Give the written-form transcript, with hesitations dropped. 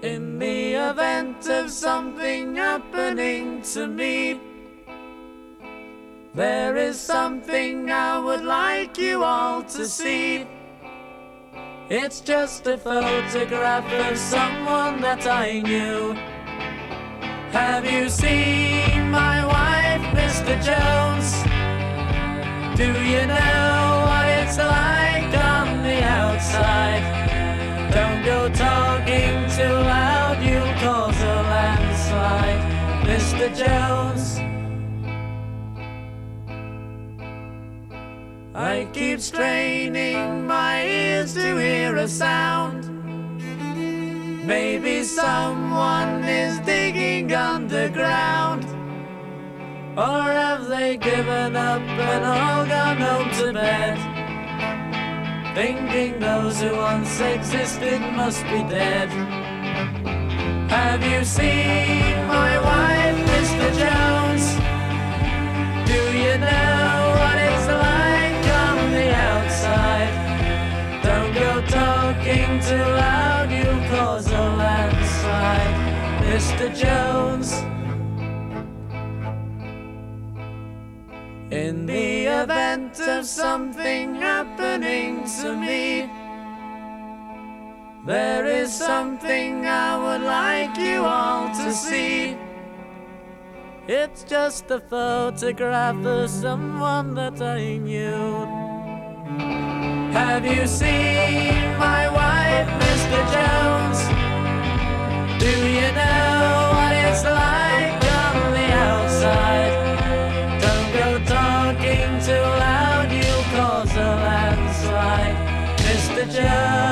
In the event of something happening to me, there is something I would like you all to see. It's just a photograph of someone that I knew. Have you seen my wife, Mr. Jones? Do you know what it's like on the outside? Don't go talking too loud, you'll cause a landslide, Mr. Jones. I keep straining my ears to hear a sound. Maybe someone is digging underground. Or have they given up and all gone home to bed, thinking those who once existed must be dead? Have you seen my wife, Mr. Jones? Do you know what it's like on the outside? Don't go talking too loud, you'll cause a landslide, Mr. Jones. In the event of something happening to me, there is something I would like you all to see. It's just a photograph of someone that I knew. Have you seen my wife, Mr. Jones? Do you know what it's like on the outside? Don't go talking too loud, you'll cause a landslide, Mr. Jones.